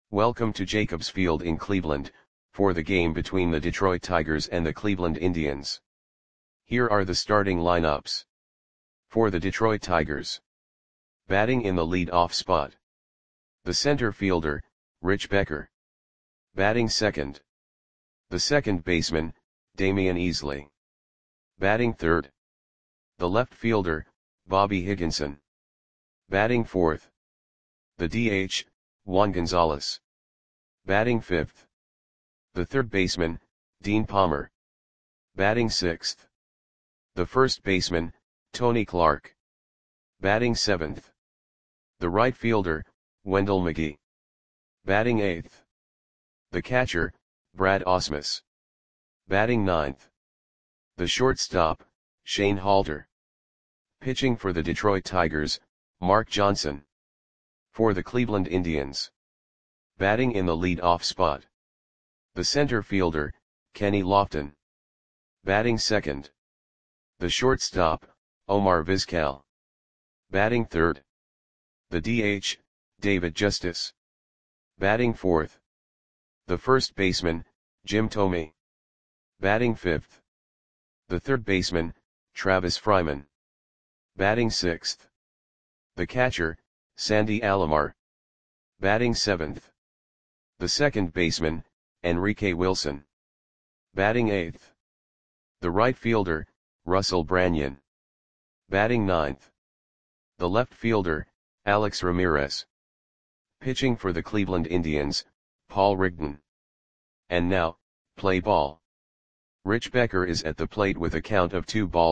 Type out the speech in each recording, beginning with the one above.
Welcome to Jacobs Field in Cleveland, for the game between the Detroit Tigers and the Cleveland Indians. Here are the starting lineups. For the Detroit Tigers. Batting in the lead-off spot. The center fielder, Rich Becker. Batting second. The second baseman, Damian Easley. Batting third. The left fielder, Bobby Higginson. Batting fourth. The DH, Juan Gonzalez. Batting fifth. The third baseman, Dean Palmer. Batting sixth. The first baseman, Tony Clark. Batting seventh. The right fielder, Wendell McGee. Batting eighth. The catcher, Brad Ausmus. Batting ninth. The shortstop, Shane Halter. Pitching for the Detroit Tigers, Mark Johnson. For the Cleveland Indians. Batting in the lead-off spot. The center fielder, Kenny Lofton. Batting second. The shortstop, Omar Vizquel. Batting third. The DH, David Justice. Batting fourth. The first baseman, Jim Thome. Batting fifth. The third baseman, Travis Fryman. Batting sixth. The catcher, Sandy Alomar. Batting seventh. The second baseman, Enrique Wilson. Batting eighth. The right fielder, Russell Branyan. Batting ninth. The left fielder, Alex Ramirez. Pitching for the Cleveland Indians, Paul Rigdon. And now, play ball. Rich Becker is at the plate with a count of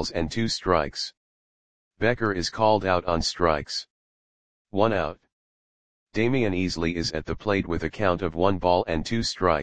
2-2 Becker is called out on strikes. 1 out. Damian Easley is at the plate with a count of 1-2.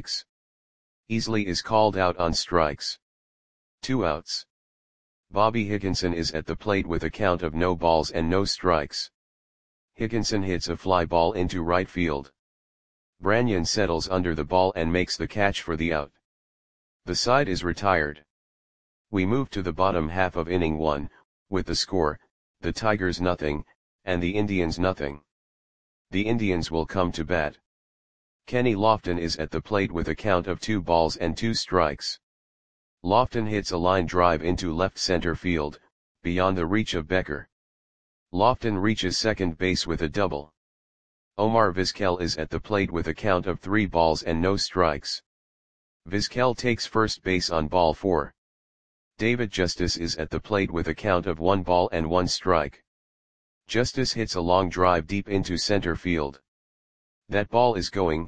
Easley is called out on strikes. 2 outs. Bobby Higginson is at the plate with a count of no balls and no strikes. Higginson hits a fly ball into right field. Branyan settles under the ball and makes the catch for the out. The side is retired. We move to the bottom half of inning 1, with the score, the Tigers nothing, and the Indians nothing. The Indians will come to bat. Kenny Lofton is at the plate with a count of 2 balls and 2 strikes. Lofton hits a line drive into left center field, beyond the reach of Becker. Lofton reaches second base with a double. Omar Vizquel is at the plate with a count of 3 balls and no strikes. Vizquel takes first base on ball 4. David Justice is at the plate with a count of 1 ball and 1 strike. Justice hits a long drive deep into center field. That ball is gone.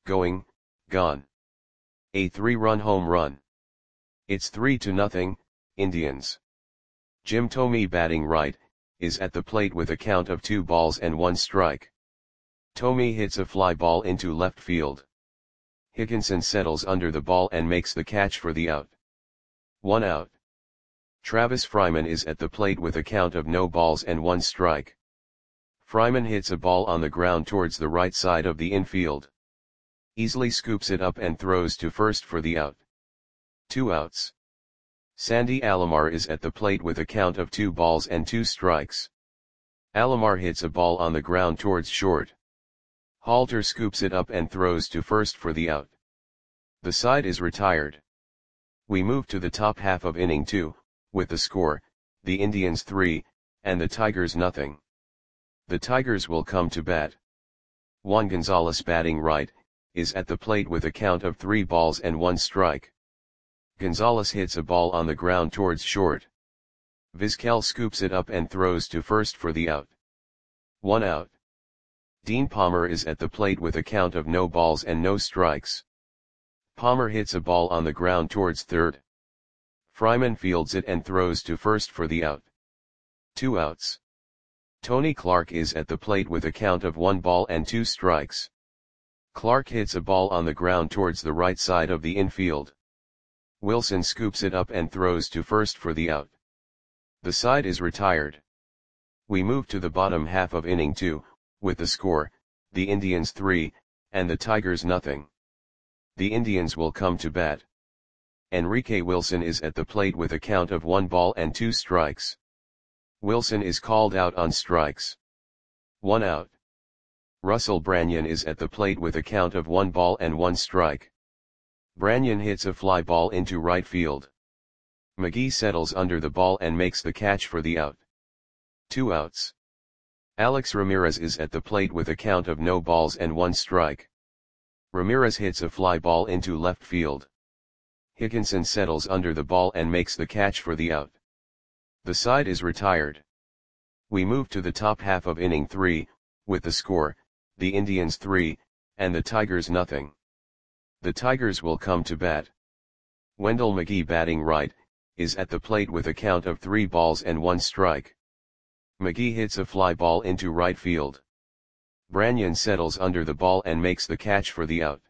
A 3-run home run. It's 3-0, Indians. Jim Thome, batting right, is at the plate with a count of 2 balls and 1 strike. Thome hits a fly ball into left field. Higginson settles under the ball and makes the catch for the out. 1 out. Travis Fryman is at the plate with a count of no balls and 1 strike. Fryman hits a ball on the ground towards the right side of the infield. Easley scoops it up and throws to first for the out. 2 outs. Sandy Alomar is at the plate with a count of 2 balls and 2 strikes. Alomar hits a ball on the ground towards short. Halter scoops it up and throws to first for the out. The side is retired. We move to the top half of inning 2, with the score, the Indians 3, and the Tigers nothing. The Tigers will come to bat. Juan Gonzalez, batting right, is at the plate with a count of 3 balls and 1 strike. Gonzalez hits a ball on the ground towards short. Vizquel scoops it up and throws to first for the out. 1 out. Dean Palmer is at the plate with a count of no balls and no strikes. Palmer hits a ball on the ground towards third. Fryman fields it and throws to first for the out. 2 outs. Tony Clark is at the plate with a count of 1 ball and 2 strikes. Clark hits a ball on the ground towards the right side of the infield. Wilson scoops it up and throws to first for the out. The side is retired. We move to the bottom half of inning 2, with the score, the Indians 3, and the Tigers nothing. The Indians will come to bat. Enrique Wilson is at the plate with a count of 1 ball and 2 strikes. Wilson is called out on strikes. 1 out. Russell Branyan is at the plate with a count of 1 ball and 1 strike. Branyan hits a fly ball into right field. McGee settles under the ball and makes the catch for the out. 2 outs. Alex Ramirez is at the plate with a count of no balls and 1 strike. Ramirez hits a fly ball into left field. Higginson settles under the ball and makes the catch for the out. The side is retired. We move to the top half of inning 3, with the score, the Indians 3, and the Tigers nothing. The Tigers will come to bat. Wendell McGee, batting right, is at the plate with a count of 3 balls and 1 strike. McGee hits a fly ball into right field. Branyan settles under the ball and makes the catch for the out.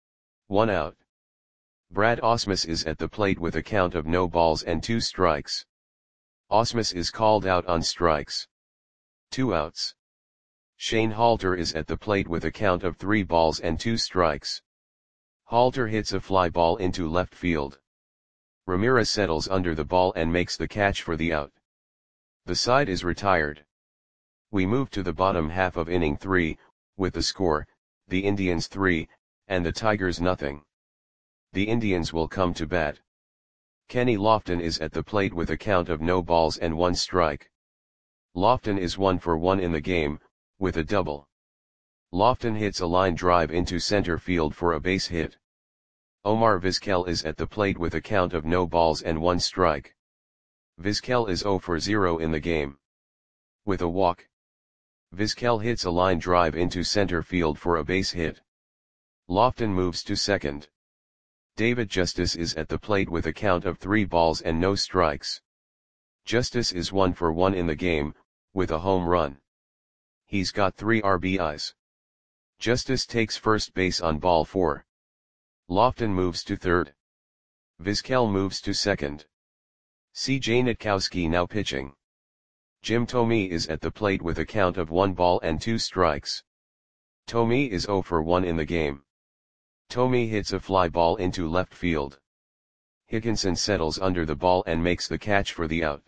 1 out. Brad Ausmus is at the plate with a count of no balls and 2 strikes. Ausmus is called out on strikes. 2 outs. Shane Halter is at the plate with a count of 3 balls and 2 strikes. Halter hits a fly ball into left field. Ramirez settles under the ball and makes the catch for the out. The side is retired. We move to the bottom half of inning 3, with the score, the Indians 3, and the Tigers nothing. The Indians will come to bat. Kenny Lofton is at the plate with a count of no balls and 1 strike. Lofton is 1 for 1 in the game, with a double. Lofton hits a line drive into center field for a base hit. Omar Vizquel is at the plate with a count of no balls and 1 strike. Vizquel is 0 for 0 in the game. With a walk. Vizquel hits a line drive into center field for a base hit. Lofton moves to second. David Justice is at the plate with a count of 3 balls and no strikes. Justice is 1 for 1 in the game, with a home run. He's got 3 RBIs. Justice takes first base on ball 4. Lofton moves to third. Vizquel moves to second. C.J. Nitkowski now pitching. Jim Thome is at the plate with a count of 1 ball and 2 strikes. Thome is 0 for 1 in the game. Thome hits a fly ball into left field. Higginson settles under the ball and makes the catch for the out.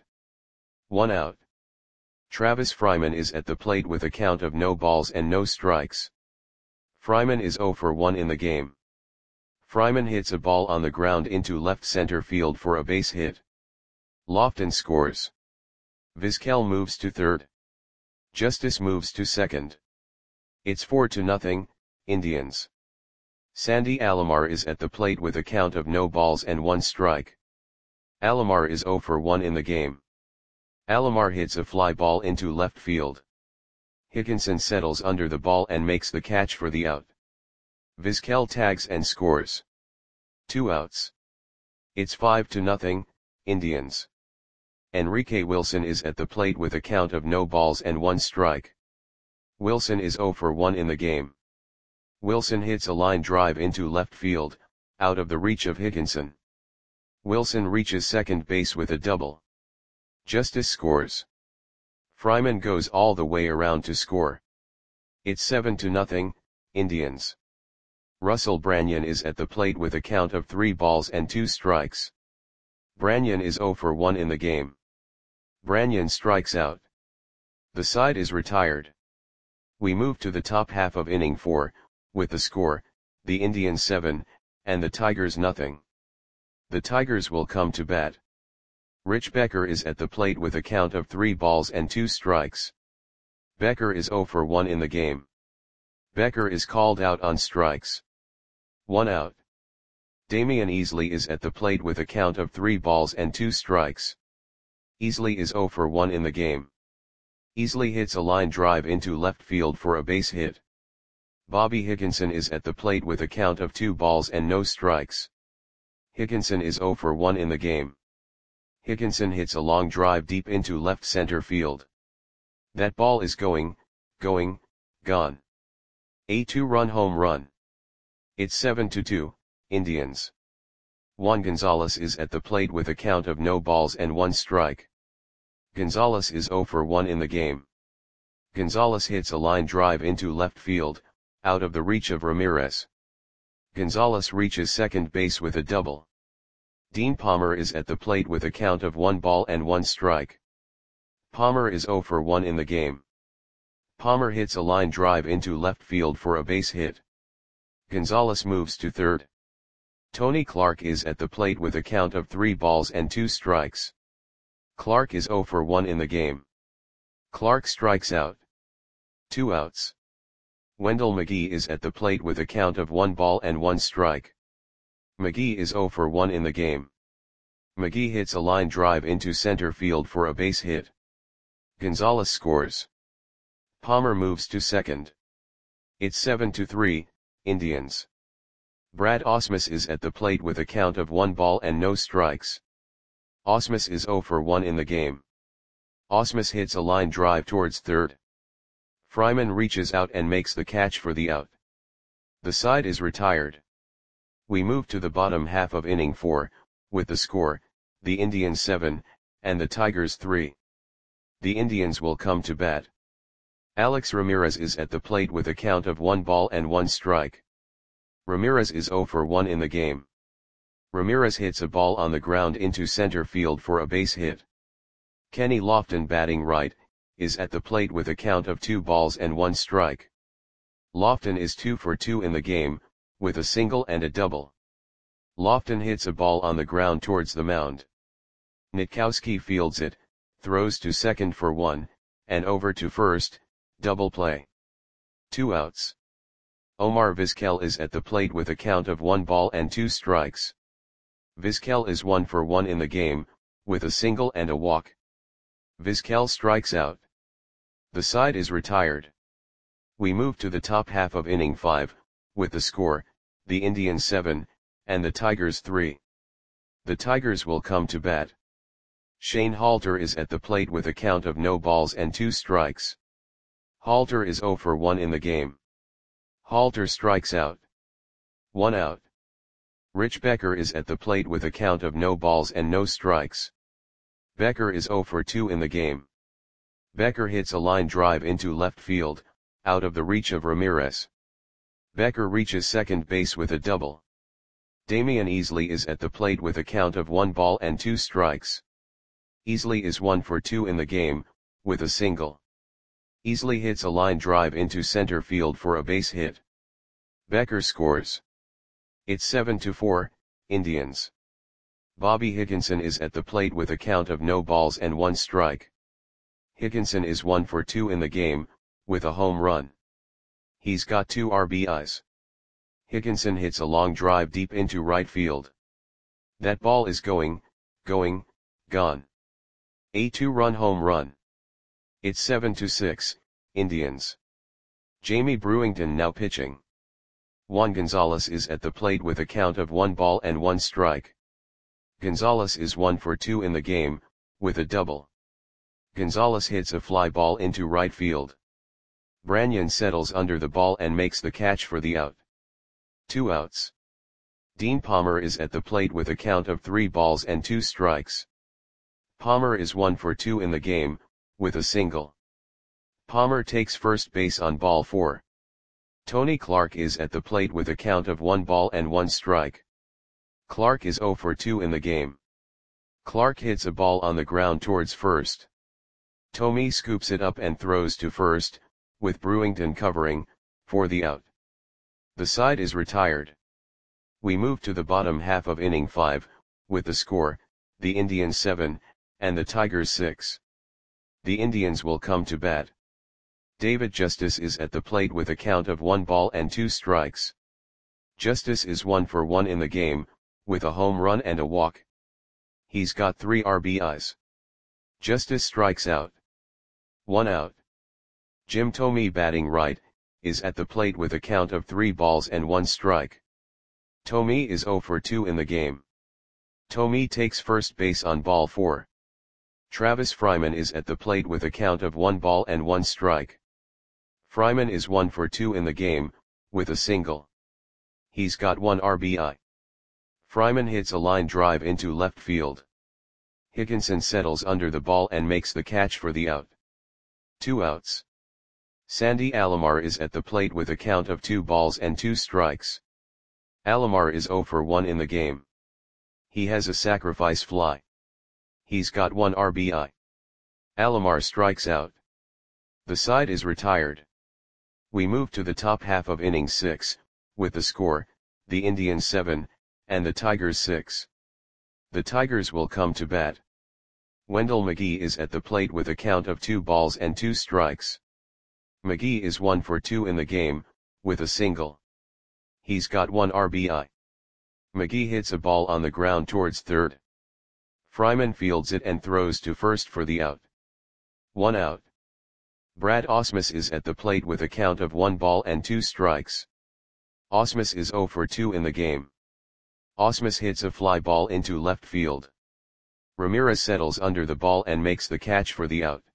1 out. Travis Fryman is at the plate with a count of no balls and no strikes. Fryman is 0 for 1 in the game. Fryman hits a ball on the ground into left center field for a base hit. Lofton scores. Vizquel moves to third. Justice moves to second. It's 4-0, Indians. Sandy Alomar is at the plate with a count of no balls and 1 strike. Alomar is 0 for 1 in the game. Alomar hits a fly ball into left field. Higginson settles under the ball and makes the catch for the out. Vizquel tags and scores. 2 outs. It's 5-0, Indians. Enrique Wilson is at the plate with a count of no balls and 1 strike. Wilson is 0 for 1 in the game. Wilson hits a line drive into left field, out of the reach of Higginson. Wilson reaches second base with a double. Justice scores. Fryman goes all the way around to score. It's 7-0, Indians. Russell Branyan is at the plate with a count of 3 balls and 2 strikes. Branyan is 0 for 1 in the game. Branyan strikes out. The side is retired. We move to the top half of inning 4, with the score, the Indians 7, and the Tigers nothing. The Tigers will come to bat. Rich Becker is at the plate with a count of 3 balls and 2 strikes. Becker is 0 for 1 in the game. Becker is called out on strikes. 1 out. Damian Easley is at the plate with a count of 3 balls and 2 strikes. Easley is 0 for 1 in the game. Easley hits a line drive into left field for a base hit. Bobby Higginson is at the plate with a count of 2 balls and no strikes. Higginson is 0 for 1 in the game. Higginson hits a long drive deep into left center field. That ball is gone. A 2-run home run. It's 7-2, Indians. Juan Gonzalez is at the plate with a count of no balls and 1 strike. Gonzalez is 0 for 1 in the game. Gonzalez hits a line drive into left field, out of the reach of Ramirez. Gonzalez reaches second base with a double. Dean Palmer is at the plate with a count of 1 ball and 1 strike. Palmer is 0 for 1 in the game. Palmer hits a line drive into left field for a base hit. Gonzalez moves to third. Tony Clark is at the plate with a count of 3 balls and 2 strikes. Clark is 0 for 1 in the game. Clark strikes out. 2 outs. Wendell McGee is at the plate with a count of 1 ball and 1 strike. McGee is 0 for 1 in the game. McGee hits a line drive into center field for a base hit. Gonzalez scores. Palmer moves to second. It's 7-3, Indians. Brad Ausmus is at the plate with a count of 1 ball and no strikes. Ausmus is 0 for 1 in the game. Ausmus hits a line drive towards third. Fryman reaches out and makes the catch for the out. The side is retired. We move to the bottom half of inning 4, with the score, the Indians 7, and the Tigers 3. The Indians will come to bat. Alex Ramirez is at the plate with a count of 1 ball and 1 strike. Ramirez is 0 for 1 in the game. Ramirez hits a ball on the ground into center field for a base hit. Kenny Lofton, batting right, is at the plate with a count of 2 balls and 1 strike. Lofton is 2 for 2 in the game, with a single and a double. Lofton hits a ball on the ground towards the mound. Nitkowski fields it, throws to second for 1, and over to first, double play. 2 outs. Omar Vizquel is at the plate with a count of 1 ball and 2 strikes. Vizquel is 1 for 1 in the game, with a single and a walk. Vizquel strikes out. The side is retired. We move to the top half of inning 5, with the score, the Indians 7, and the Tigers 3. The Tigers will come to bat. Shane Halter is at the plate with a count of no balls and 2 strikes. Halter is 0 for 1 in the game. Halter strikes out. 1 out. Rich Becker is at the plate with a count of no balls and no strikes. Becker is 0 for 2 in the game. Becker hits a line drive into left field, out of the reach of Ramirez. Becker reaches second base with a double. Damian Easley is at the plate with a count of 1 ball and 2 strikes. Easley is 1 for 2 in the game, with a single. Easley hits a line drive into center field for a base hit. Becker scores. It's 7-4, Indians. Bobby Higginson is at the plate with a count of no balls and 1 strike. Higginson is 1 for 2 in the game, with a home run. He's got 2 RBIs. Higginson hits a long drive deep into right field. That ball is gone. A 2-run home run. It's 7-6, Indians. Jamie Brewington now pitching. Juan Gonzalez is at the plate with a count of 1 ball and 1 strike. Gonzalez is 1 for 2 in the game, with a double. Gonzalez hits a fly ball into right field. Branyan settles under the ball and makes the catch for the out. 2 outs. Dean Palmer is at the plate with a count of 3 balls and 2 strikes. Palmer is 1 for 2 in the game, with a single. Palmer takes first base on ball 4. Tony Clark is at the plate with a count of 1 ball and 1 strike. Clark is 0 for 2 in the game. Clark hits a ball on the ground towards first. Tomey scoops it up and throws to first, with Brewington covering, for the out. The side is retired. We move to the bottom half of inning 5, with the score, the Indians 7, and the Tigers 6. The Indians will come to bat. David Justice is at the plate with a count of 1 ball and 2 strikes. Justice is 1 for 1 in the game, with a home run and a walk. He's got 3 RBIs. Justice strikes out. 1 out. Jim Thome, batting right, is at the plate with a count of 3 balls and 1 strike. Thome is 0 for 2 in the game. Thome takes first base on ball 4. Travis Fryman is at the plate with a count of 1 ball and 1 strike. Fryman is 1 for 2 in the game, with a single. He's got 1 RBI. Fryman hits a line drive into left field. Higginson settles under the ball and makes the catch for the out. 2 outs. Sandy Alomar is at the plate with a count of 2 balls and 2 strikes. Alomar is 0 for 1 in the game. He has a sacrifice fly. He's got 1 RBI. Alomar strikes out. The side is retired. We move to the top half of innings 6, with the score, the Indians 7, and the Tigers 6. The Tigers will come to bat. Wendell McGee is at the plate with a count of 2 balls and 2 strikes. McGee is 1 for 2 in the game, with a single. He's got 1 RBI. McGee hits a ball on the ground towards third. Fryman fields it and throws to first for the out. 1 out. Brad Ausmus is at the plate with a count of 1 ball and 2 strikes. Ausmus is 0 for 2 in the game. Ausmus hits a fly ball into left field. Ramirez settles under the ball and makes the catch for the out.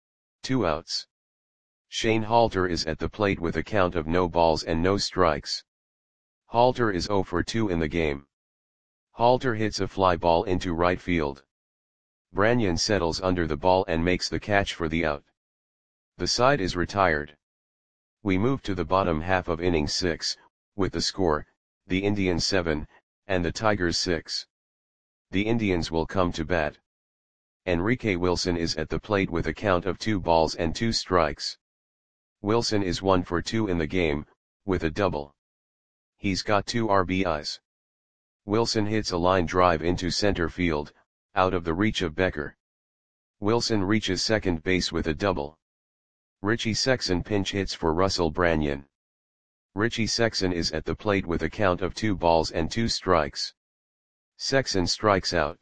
2 outs. Shane Halter is at the plate with a count of no balls and no strikes. Halter is 0 for 2 in the game. Halter hits a fly ball into right field. Branyan settles under the ball and makes the catch for the out. The side is retired. We move to the bottom half of inning 6, with the score, the Indians 7, and the Tigers 6. The Indians will come to bat. Enrique Wilson is at the plate with a count of 2 balls and 2 strikes. Wilson is 1 for 2 in the game, with a double. He's got 2 RBIs. Wilson hits a line drive into center field, out of the reach of Becker. Wilson reaches second base with a double. Richie Sexson pinch hits for Russell Branyan. Richie Sexson is at the plate with a count of 2 balls and 2 strikes. Sexson strikes out.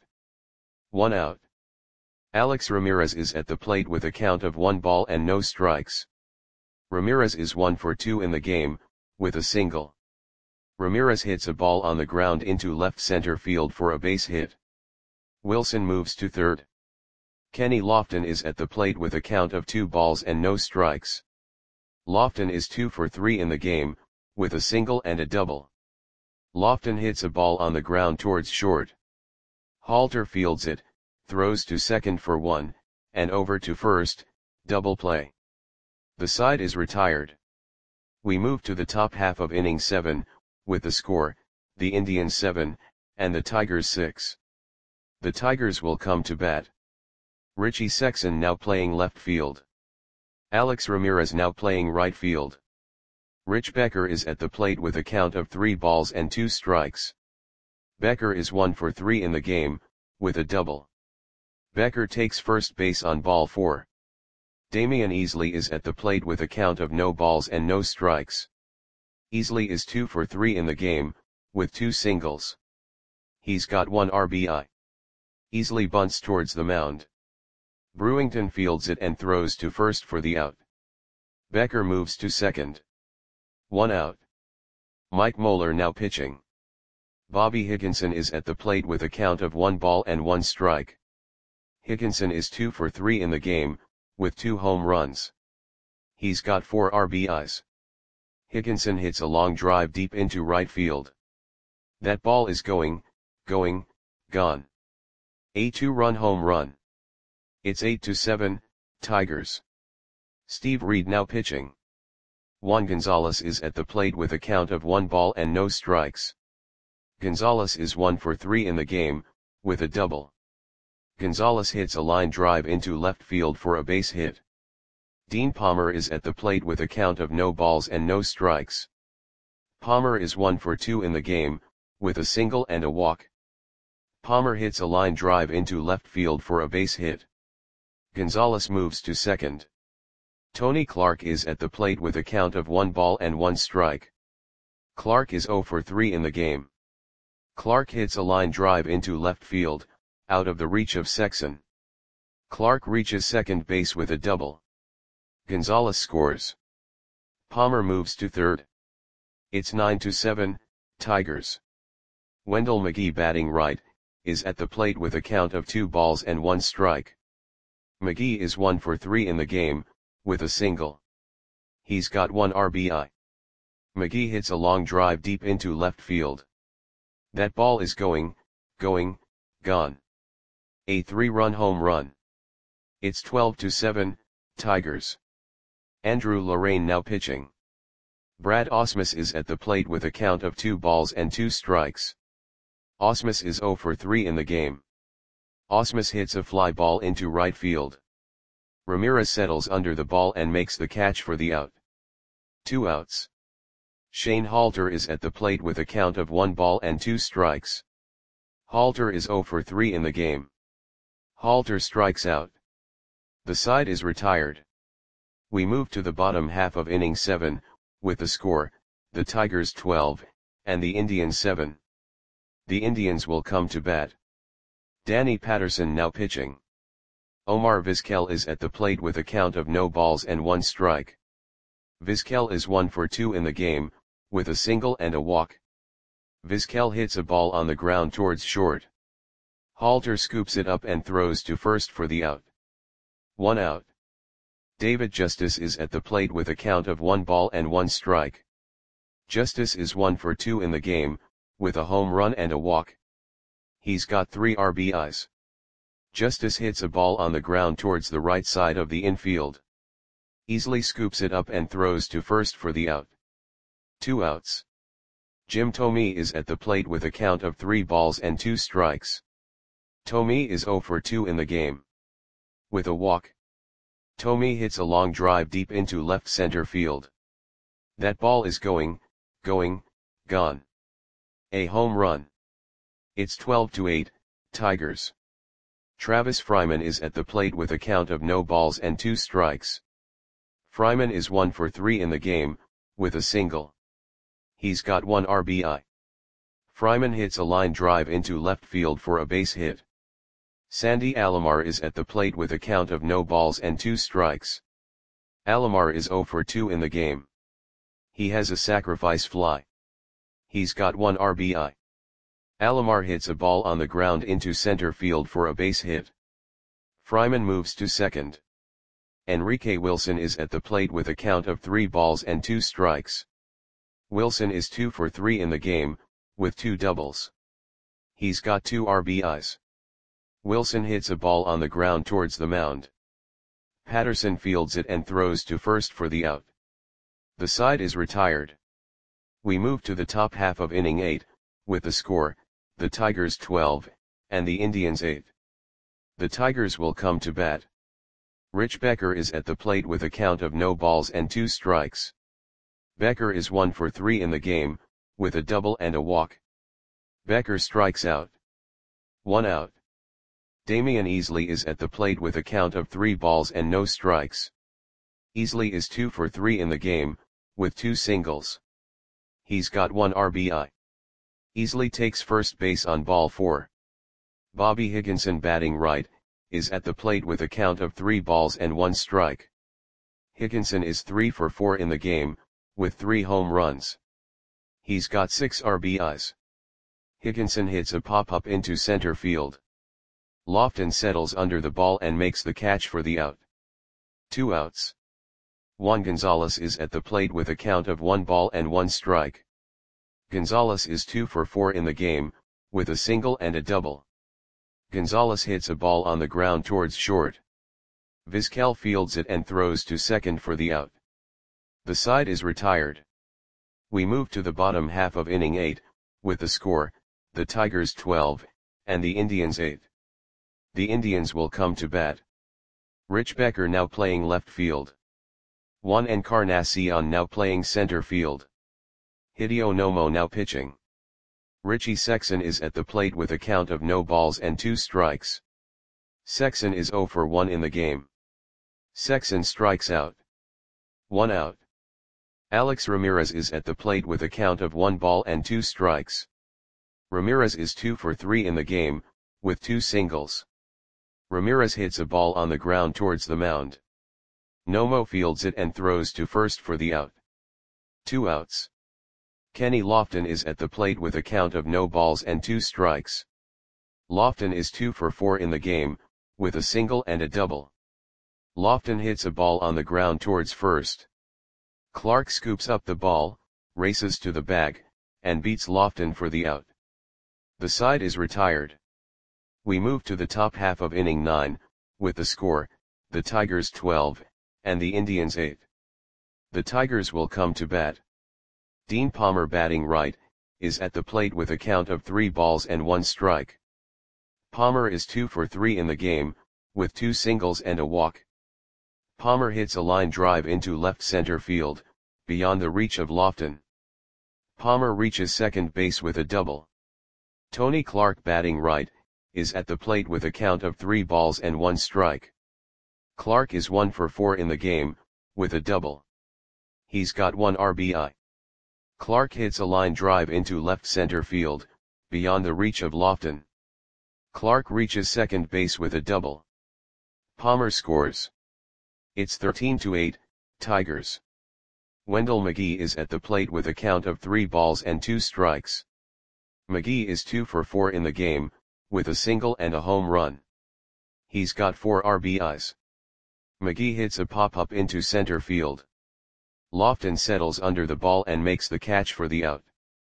1 out. Alex Ramirez is at the plate with a count of 1 ball and no strikes. Ramirez is 1 for 2 in the game, with a single. Ramirez hits a ball on the ground into left center field for a base hit. Wilson moves to third. Kenny Lofton is at the plate with a count of 2 balls and no strikes. Lofton is 2 for 3 in the game, with a single and a double. Lofton hits a ball on the ground towards short. Halter fields it, throws to second for 1, and over to first, double play. The side is retired. We move to the top half of inning 7, with the score, the Indians 7, and the Tigers 6. The Tigers will come to bat. Richie Sexson now playing left field. Alex Ramirez now playing right field. Rich Becker is at the plate with a count of 3 balls and 2 strikes. Becker is 1 for 3 in the game, with a double. Becker takes first base on ball 4. Damian Easley is at the plate with a count of no balls and no strikes. Easley is 2 for 3 in the game, with 2 singles. He's got 1 RBI. Easley bunts towards the mound. Brewington fields it and throws to first for the out. Becker moves to second. 1 out. Mike Moeller now pitching. Bobby Higginson is at the plate with a count of 1 ball and 1 strike. Higginson is 2 for 3 in the game, with 2 home runs. He's got 4 RBIs. Higginson hits a long drive deep into right field. That ball is going, gone. A 2-run home run. It's 8-7, Tigers. Steve Reed now pitching. Juan Gonzalez is at the plate with a count of 1 ball and no strikes. Gonzalez is 1 for 3 in the game, with a double. Gonzalez hits a line drive into left field for a base hit. Dean Palmer is at the plate with a count of no balls and no strikes. Palmer is 1 for 2 in the game, with a single and a walk. Palmer hits a line drive into left field for a base hit. Gonzalez moves to second. Tony Clark is at the plate with a count of 1 ball and 1 strike. Clark is 0 for 3 in the game. Clark hits a line drive into left field, out of the reach of Sexson. Clark reaches second base with a double. Gonzalez scores. Palmer moves to third. It's 9-7, Tigers. Wendell McGee batting right, is at the plate with a count of 2 balls and 1 strike. McGee is 1 for 3 in the game, with a single. He's got 1 RBI. McGee hits a long drive deep into left field. That ball is going, gone. A 3-run home run. It's 12-7, Tigers. Andrew Lorraine now pitching. Brad Ausmus is at the plate with a count of 2 balls and 2 strikes. Ausmus is 0 for 3 in the game. Ausmus hits a fly ball into right field. Ramirez settles under the ball and makes the catch for the out. 2 outs. Shane Halter is at the plate with a count of 1 ball and 2 strikes. Halter is 0 for 3 in the game. Halter strikes out. The side is retired. We move to the bottom half of inning 7, with the score, the Tigers 12, and the Indians 7. The Indians will come to bat. Danny Patterson now pitching. Omar Vizquel is at the plate with a count of no balls and 1 strike. Vizquel is 1 for 2 in the game, with a single and a walk. Vizquel hits a ball on the ground towards short. Halter scoops it up and throws to first for the out. 1 out. David Justice is at the plate with a count of 1 ball and 1 strike. Justice is 1 for 2 in the game, with a home run and a walk. He's got 3 RBIs. Justice hits a ball on the ground towards the right side of the infield. Easily scoops it up and throws to first for the out. 2 outs. Jim Thome is at the plate with a count of 3 balls and 2 strikes. Thome is 0 for 2 in the game. With a walk. Thome hits a long drive deep into left center field. That ball is gone. A home run. It's 12-8, Tigers. Travis Fryman is at the plate with a count of no balls and 2 strikes. Fryman is 1 for 3 in the game, with a single. He's got 1 RBI. Fryman hits a line drive into left field for a base hit. Sandy Alomar is at the plate with a count of no balls and 2 strikes. Alomar is 0 for 2 in the game. He has a sacrifice fly. He's got 1 RBI. Alomar hits a ball on the ground into center field for a base hit. Fryman moves to second. Enrique Wilson is at the plate with a count of 3 balls and 2 strikes. Wilson is 2 for 3 in the game, with 2 doubles. He's got 2 RBIs. Wilson hits a ball on the ground towards the mound. Patterson fields it and throws to first for the out. The side is retired. We move to the top half of inning 8, with the score, the Tigers 12, and the Indians 8. The Tigers will come to bat. Rich Becker is at the plate with a count of no balls and 2 strikes. Becker is 1 for 3 in the game, with a double and a walk. Becker strikes out. 1 out. Damian Easley is at the plate with a count of 3 balls and no strikes. Easley is 2 for 3 in the game, with 2 singles. He's got 1 RBI. Easley takes first base on ball 4. Bobby Higginson, batting right, is at the plate with a count of 3 balls and 1 strike. Higginson is 3 for 4 in the game, with 3 home runs. He's got 6 RBIs. Higginson hits a pop-up into center field. Lofton settles under the ball and makes the catch for the out. 2 outs. Juan Gonzalez is at the plate with a count of 1 ball and 1 strike. Gonzalez is 2 for 4 in the game, with a single and a double. Gonzalez hits a ball on the ground towards short. Vizquel fields it and throws to second for the out. The side is retired. We move to the bottom half of inning 8, with the score, the Tigers 12, and the Indians 8. The Indians will come to bat. Rich Becker now playing left field. Juan Encarnacion now playing center field. Hideo Nomo now pitching. Richie Sexson is at the plate with a count of no balls and 2 strikes. Sexson is 0 for 1 in the game. Sexson strikes out. 1 out. Alex Ramirez is at the plate with a count of 1 ball and 2 strikes. Ramirez is 2 for 3 in the game, with 2 singles. Ramirez hits a ball on the ground towards the mound. Nomo fields it and throws to first for the out. 2 outs. Kenny Lofton is at the plate with a count of no balls and 2 strikes. Lofton is 2 for 4 in the game, with a single and a double. Lofton hits a ball on the ground towards first. Clark scoops up the ball, races to the bag, and beats Lofton for the out. The side is retired. We move to the top half of inning 9, with the score, the Tigers 12, and the Indians 8. The Tigers will come to bat. Dean Palmer, batting right, is at the plate with a count of 3 balls and 1 strike. Palmer is 2 for 3 in the game, with 2 singles and a walk. Palmer hits a line drive into left center field, beyond the reach of Lofton. Palmer reaches second base with a double. Tony Clark, batting right, is at the plate with a count of 3 balls and 1 strike. Clark is 1 for 4 in the game, with a double. He's got 1 RBI. Clark hits a line drive into left center field, beyond the reach of Lofton. Clark reaches second base with a double. Palmer scores. It's 13-8, Tigers. Wendell McGee is at the plate with a count of 3 balls and 2 strikes. McGee is 2 for 4 in the game, with a single and a home run. He's got 4 RBIs. McGee hits a pop-up into center field. Lofton settles under the ball and makes the catch for the out.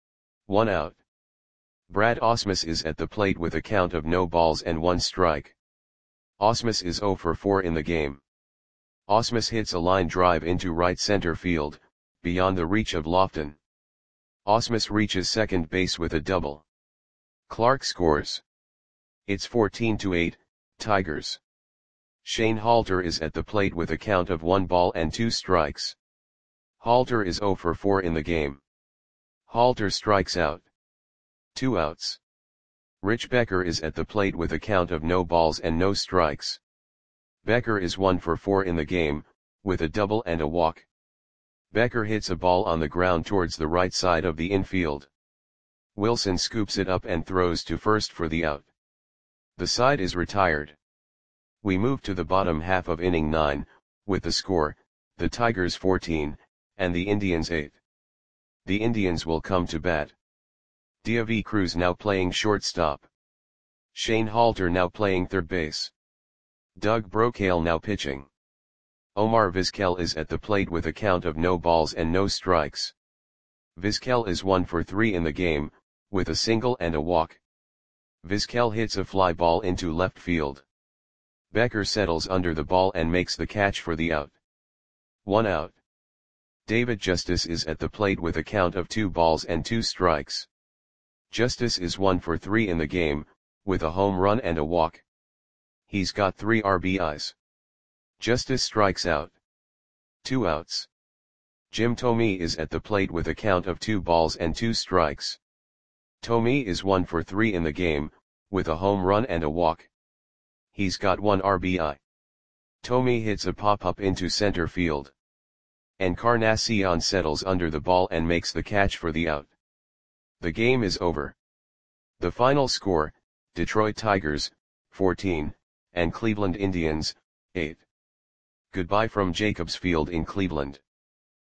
1 out. Brad Ausmus is at the plate with a count of no balls and 1 strike. Ausmus is 0 for 4 in the game. Ausmus hits a line drive into right center field, beyond the reach of Lofton. Ausmus reaches second base with a double. Clark scores. It's 14-8, Tigers. Shane Halter is at the plate with a count of 1 ball and 2 strikes. Halter is 0 for 4 in the game. Halter strikes out. 2 outs. Rich Becker is at the plate with a count of no balls and no strikes. Becker is 1 for 4 in the game, with a double and a walk. Becker hits a ball on the ground towards the right side of the infield. Wilson scoops it up and throws to first for the out. The side is retired. We move to the bottom half of inning 9, with the score, the Tigers 14, and the Indians 8. The Indians will come to bat. Diavi Cruz now playing shortstop. Shane Halter now playing third base. Doug Brocail now pitching. Omar Vizquel is at the plate with a count of no balls and no strikes. Vizquel is 1 for 3 in the game, with a single and a walk. Vizquel hits a fly ball into left field. Becker settles under the ball and makes the catch for the out. 1 out. David Justice is at the plate with a count of 2 balls and 2 strikes. Justice is 1 for 3 in the game, with a home run and a walk. He's got 3 RBIs. Justice strikes out. 2 outs. Jim Thome is at the plate with a count of 2 balls and 2 strikes. Thome is 1 for 3 in the game, with a home run and a walk. He's got 1 RBI. Thome hits a pop-up into center field. Encarnacion settles under the ball and makes the catch for the out. The game is over. The final score, Detroit Tigers, 14, and Cleveland Indians, 8. Goodbye from Jacobs Field in Cleveland.